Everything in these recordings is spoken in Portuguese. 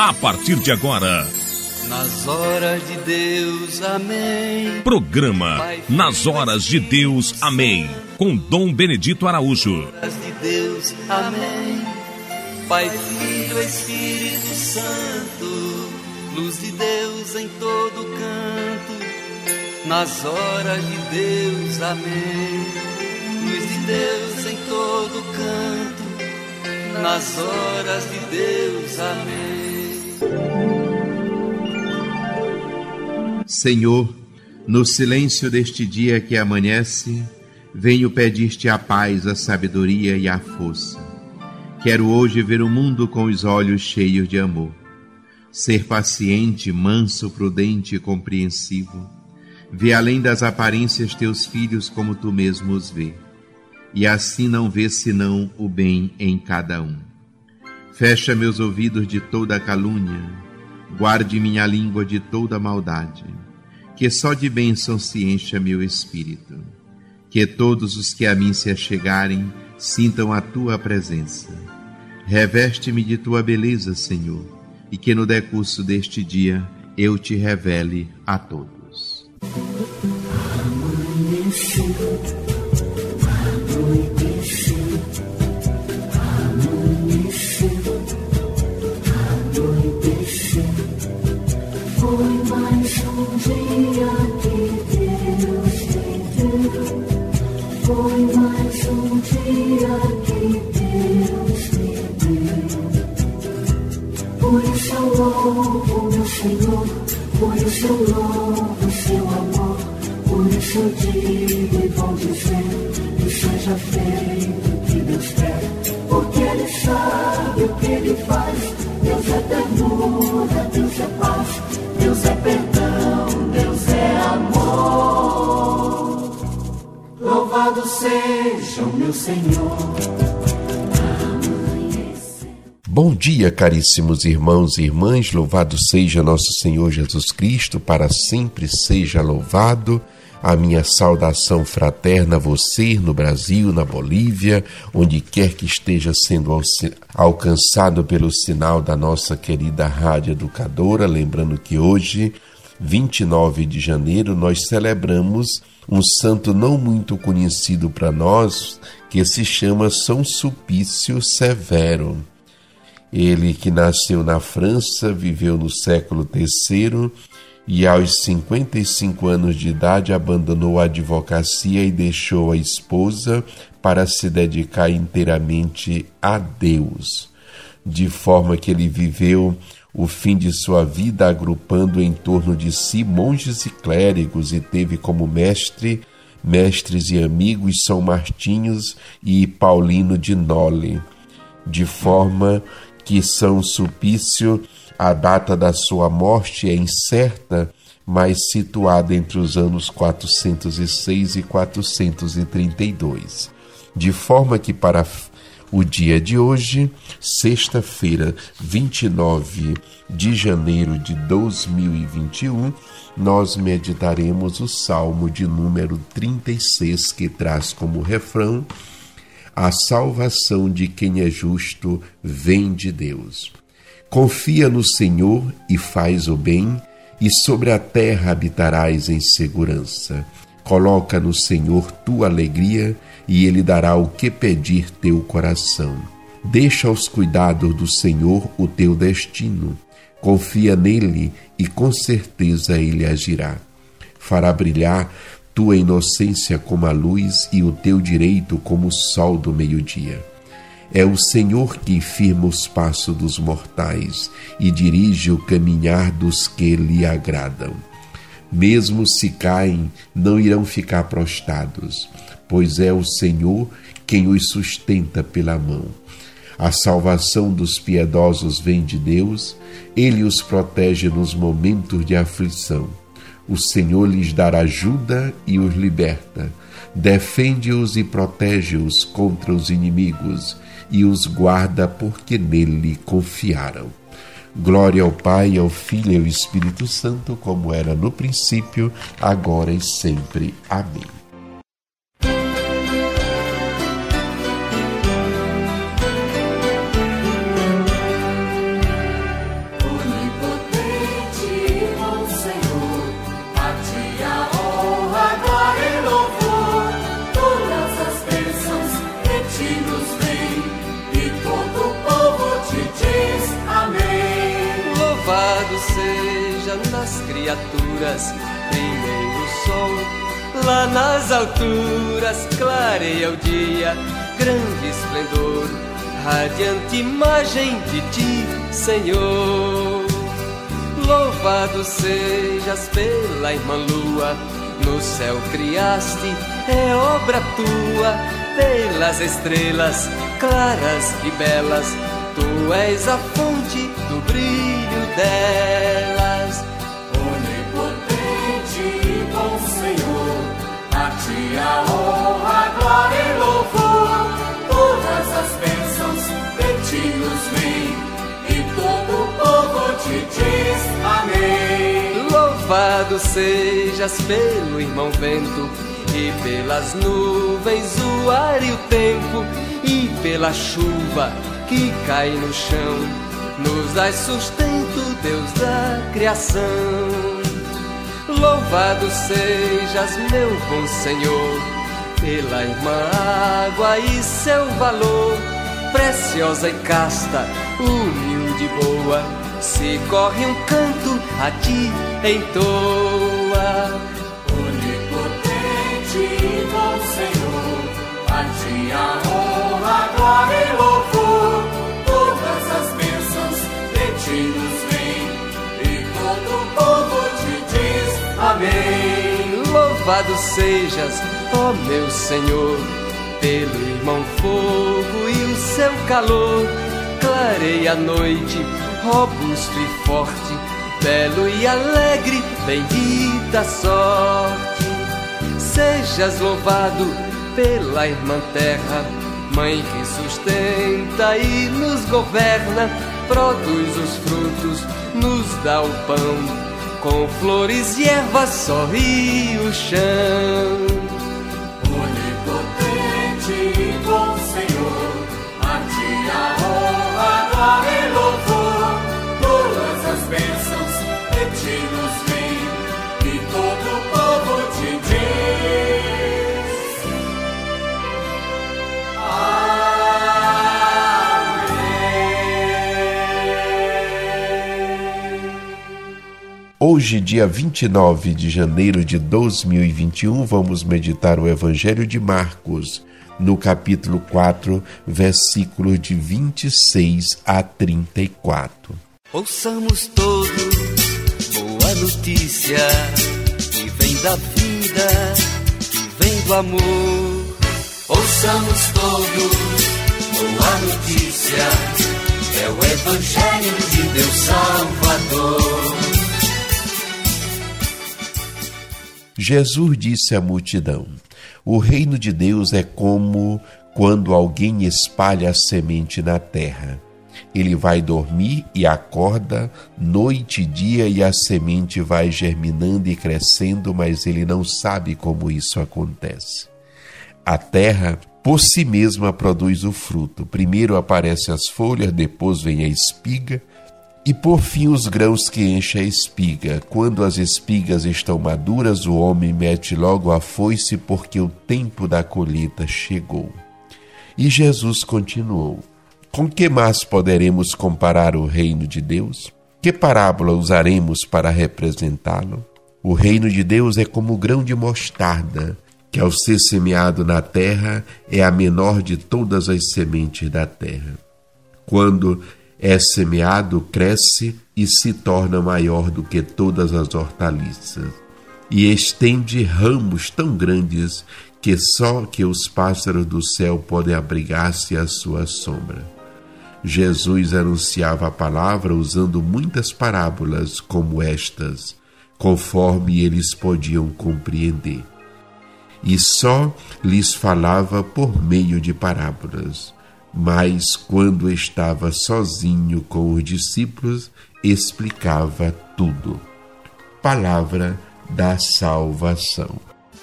a partir de agora. Nas horas de Deus, amém. Programa Nas Horas de Deus, amém. Com Dom Benedito Araújo. Nas horas de Deus, amém. Pai, Filho, Espírito Santo, luz de Deus em todo canto. Nas horas de Deus, amém. Luz de Deus em todo canto. Nas horas de Deus, amém. Senhor, no silêncio deste dia que amanhece, venho pedir-te a paz, a sabedoria e a força. Quero hoje ver o mundo com os olhos cheios de amor. Ser paciente, manso, prudente e compreensivo. Ver além das aparências teus filhos como tu mesmo os vê. E assim não ver senão o bem em cada um. Fecha meus ouvidos de toda calúnia. Guarde minha língua de toda maldade. Que só de bênção se encha meu espírito. Que todos os que a mim se achegarem sintam a tua presença. Reveste-me de tua beleza, Senhor, e que no decurso deste dia eu te revele a todos. Foi mais um dia que Deus me deu. Foi mais um dia que Deus me deu. Por isso eu louvo meu Senhor, por isso eu louvo seu amor. Por isso eu digo e vou dizer, que seja feito o que Deus quer. Porque Ele sabe o que Ele faz. Deus é ternura, Deus é paz. Deus é perdão, Deus é amor. Louvado seja o meu Senhor. Bom dia, caríssimos irmãos e irmãs. Louvado seja nosso Senhor Jesus Cristo, para sempre seja louvado. A minha saudação fraterna a você no Brasil, na Bolívia, onde quer que esteja sendo alcançado pelo sinal da nossa querida Rádio Educadora. Lembrando que hoje, 29 de janeiro, nós celebramos um santo não muito conhecido para nós, que se chama São Sulpício Severo. Ele que nasceu na França, viveu no século III, e aos 55 anos de idade abandonou a advocacia e deixou a esposa para se dedicar inteiramente a Deus, de forma que ele viveu o fim de sua vida agrupando em torno de si monges e clérigos, e teve como mestres e amigos São Martinhos e Paulino de Nole, de forma que São Sulpício, a data da sua morte é incerta, mas situada entre os anos 406 e 432. De forma que para o dia de hoje, sexta-feira, 29 de janeiro de 2021, nós meditaremos o Salmo de número 36, que traz como refrão: a salvação de quem é justo vem de Deus. Confia no Senhor e faz o bem, e sobre a terra habitarás em segurança. Coloca no Senhor tua alegria, e Ele dará o que pedir teu coração. Deixa aos cuidados do Senhor o teu destino. Confia nele, e com certeza Ele agirá. Fará brilhar tua inocência como a luz, e o teu direito como o sol do meio-dia. É o Senhor que firma os passos dos mortais e dirige o caminhar dos que lhe agradam. Mesmo se caem, não irão ficar prostrados, pois é o Senhor quem os sustenta pela mão. A salvação dos piedosos vem de Deus, Ele os protege nos momentos de aflição. O Senhor lhes dará ajuda e os liberta. Defende-os e protege-os contra os inimigos, e os guarda porque nele confiaram. Glória ao Pai, ao Filho e ao Espírito Santo, como era no princípio, agora e sempre. Amém. veja nas criaturas primeiro sol. Lá nas alturas clareia o dia, grande esplendor, radiante imagem de ti, Senhor. Louvado sejas pela irmã lua, no céu criaste, é obra tua, pelas estrelas claras e belas, tu és a fonte do brilho delas. Onipotente e bom Senhor, a ti a honra, a glória e louvor, todas as bênçãos de ti nos vêm, e todo o povo te diz amém. Louvado sejas pelo irmão vento, e pelas nuvens o ar e o tempo, e pela chuva que cai no chão, nos dás sustento, Deus da criação. Louvado sejas, meu bom Senhor, pela irmã água e seu valor, preciosa e casta, humilde e boa, se corre um canto a ti entoa. Onipotente e bom Senhor, a ti a honra, a glória e louvor, todas as bênçãos de ti nos vêm, e todo o povo te diz amém. Louvado sejas, ó meu Senhor, pelo irmão fogo e o seu calor, clareia a noite, robusto e forte, belo e alegre, bendita sorte. Sejas louvado pela irmã terra, mãe que sustenta e nos governa, produz os frutos, nos dá o pão, com flores e ervas sorri o chão. Onipotente e bom Senhor, a ti a honra, a glória e louvor, todas as bênçãos de ti nos vêm, e todo o povo te diz Hoje, dia 29 de janeiro de 2021, vamos meditar o Evangelho de Marcos, no capítulo 4, versículos de 26 a 34. Ouçamos todos boa notícia, que vem da vida, que vem do amor. Ouçamos todos boa notícia, é o Evangelho de Deus Salvador. Jesus disse à multidão: o reino de Deus é como quando alguém espalha a semente na terra. Ele vai dormir e acorda noite e dia, e a semente vai germinando e crescendo, mas ele não sabe como isso acontece. A terra, por si mesma, produz o fruto. Primeiro aparecem as folhas, depois vem a espiga, e por fim os grãos que enchem a espiga. Quando as espigas estão maduras, o homem mete logo a foice, porque o tempo da colheita chegou. E Jesus continuou: com que mais poderemos comparar o reino de Deus? Que parábola usaremos para representá-lo? O reino de Deus é como o grão de mostarda, que ao ser semeado na terra é a menor de todas as sementes da terra. Quando é semeado, cresce e se torna maior do que todas as hortaliças, e estende ramos tão grandes que só que os pássaros do céu podem abrigar-se à sua sombra. Jesus anunciava a palavra usando muitas parábolas como estas, conforme eles podiam compreender. E só lhes falava por meio de parábolas. Mas quando estava sozinho com os discípulos, explicava tudo. Palavra da salvação.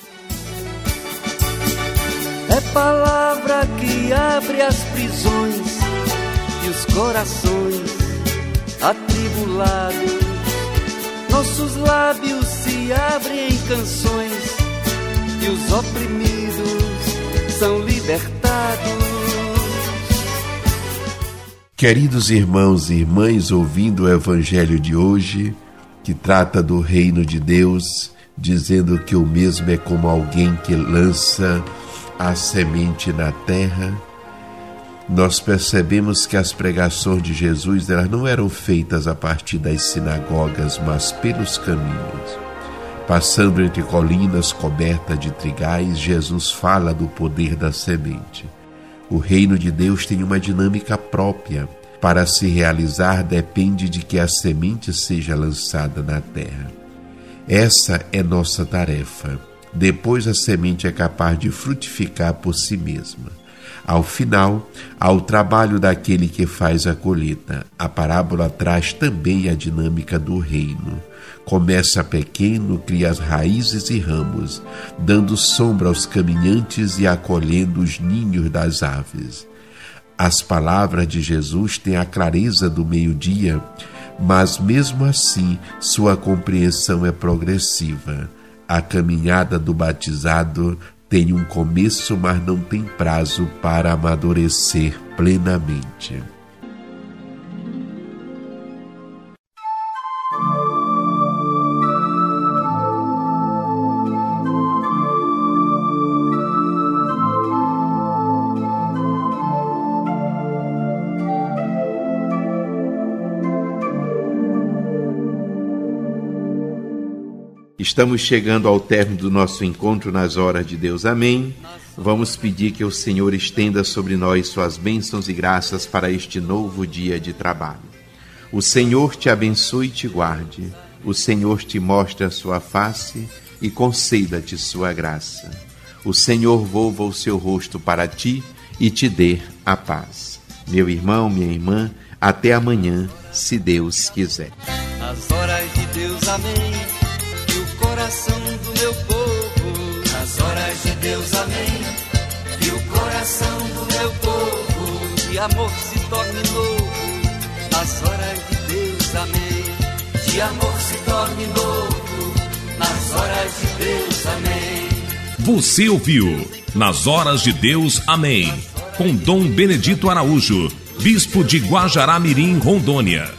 É palavra que abre as prisões e os corações atribulados. Nossos lábios se abrem em canções e os oprimidos são libertados. Queridos irmãos e irmãs, ouvindo o Evangelho de hoje, que trata do reino de Deus, dizendo que o mesmo é como alguém que lança a semente na terra. Nós percebemos que as pregações de Jesus, elas não eram feitas a partir das sinagogas, mas pelos caminhos. Passando entre colinas cobertas de trigais, Jesus fala do poder da semente. O reino de Deus tem uma dinâmica própria. Para se realizar, depende de que a semente seja lançada na terra. Essa é nossa tarefa. Depois a semente é capaz de frutificar por si mesma. Ao final, há o trabalho daquele que faz a colheita. A parábola traz também a dinâmica do reino. Começa pequeno, cria as raízes e ramos, dando sombra aos caminhantes e acolhendo os ninhos das aves. As palavras de Jesus têm a clareza do meio-dia, mas mesmo assim sua compreensão é progressiva. A caminhada do batizado tem um começo, mas não tem prazo para amadurecer plenamente. Estamos chegando ao término do nosso encontro nas horas de Deus. Amém. Vamos pedir que o Senhor estenda sobre nós suas bênçãos e graças para este novo dia de trabalho. O Senhor te abençoe e te guarde. O Senhor te mostre a sua face e conceda-te sua graça. O Senhor volva o seu rosto para ti e te dê a paz. Meu irmão, minha irmã, até amanhã, se Deus quiser. Nas horas de Deus, amém. Coração do meu povo, nas horas de Deus, amém. Que o coração do meu povo de amor se torne novo, nas horas de Deus, amém. De amor se torne novo, nas horas de Deus, amém. Você ouviu Nas Horas de Deus, amém, com Dom Benedito Araújo, bispo de Guajará-Mirim, Rondônia.